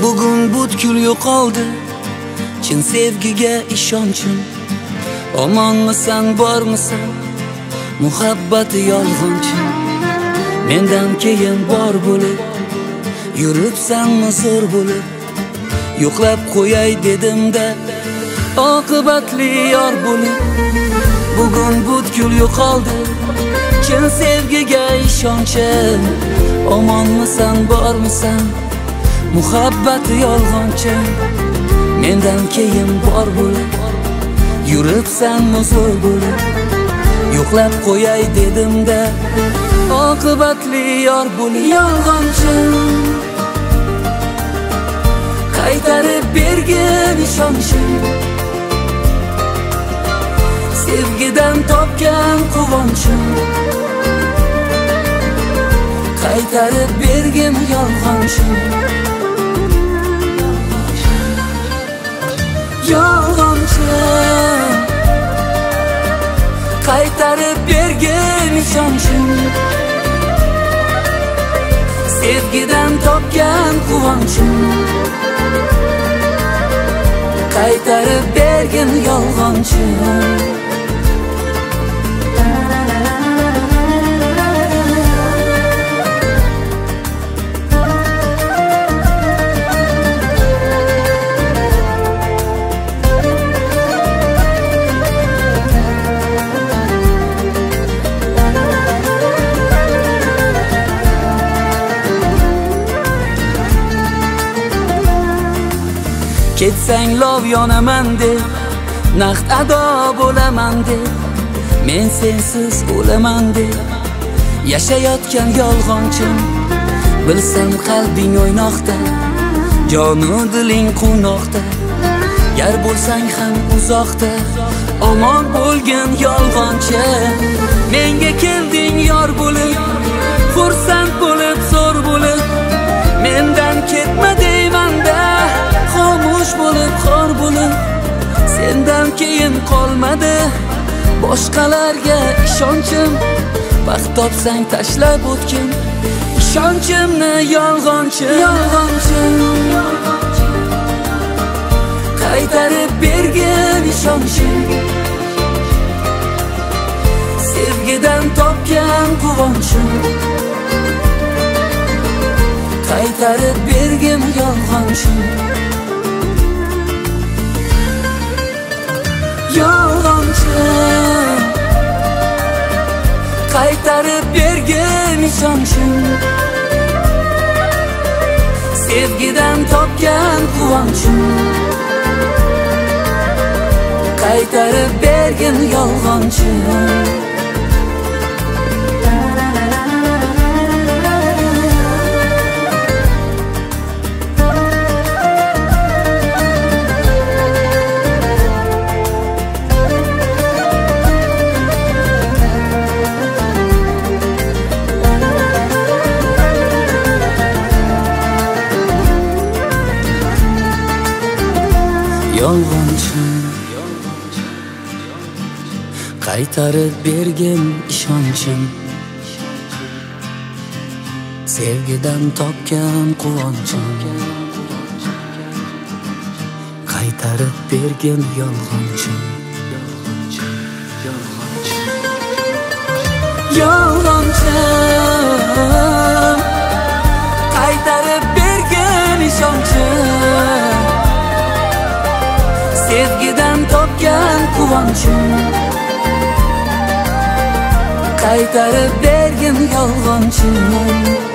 Bugun butkul yo'qoldi chin sevgiga ishonchim. Omonmisan, bormisan, muhabbati yolg'onchi. Mendan keyin bor bo'lib yuribsanmi zo'r bo'lib. Yo'qlab qo'yay dedimda oqibatli yor bo'lib. Bugun butkul yo'qoldi chin sevgiga ishonchim. Omonmisan, bormisan, muhabbati yolg'onchi. Mendan keyin bor bo'lib yuribsanmi zo'r bo'lib. Yo'qlab qo'yay dedimda oqibatli yor bo'lib. Yolg'onchi qaytarib bergin ishonchim. Sevgidan topgan quvonchim. Qaytarib bergin yolg'onchim. Yolg'onchi qaytarib bergin ishonchim. Sevgidan topgan quvonchim. Qaytarib bergin yolg'onchi. Ketsang lov yonaman deb, naqd ado bo'laman deb, men sensiz o'laman deb yashayotgan yolg'onchim. Bilsam qalbing o'ynoqda, jonu diling quvnoqda. Gar bo'lsang ham uzoqda, omon bo'lgin yolg'onchi. Menga kelding yor bo'lib, xursand bo'lib, zo'r bo'lib. Mendan ketma deyman-da, xomush bo'lib, xor bo'lib. Sendan keyin qolmadi boshqalarga ishonchim. Baxt topsang tashlab o'tgin ishonchimni yolg'onchi. Yolg'onchi qaytarib bergin ishonchim. Sevgidan topgan quvonchim. Qaytarib bergin yolg'onchim. Yolg'onchi qaytarib bergin ishonchim. Sevgidan topgan quvonchim. Qaytarib bergin yolg'onchi. Yolg'onchi qaytarib bergin ishonchim. Sevgidan topgan quvonchim. Qaytarib bergin yolg'onchim. Yolg'onchi qaytarib bergin ishonchim. Sevgidan topgan quvonchim. Qaytarib bergin yolg'onchim.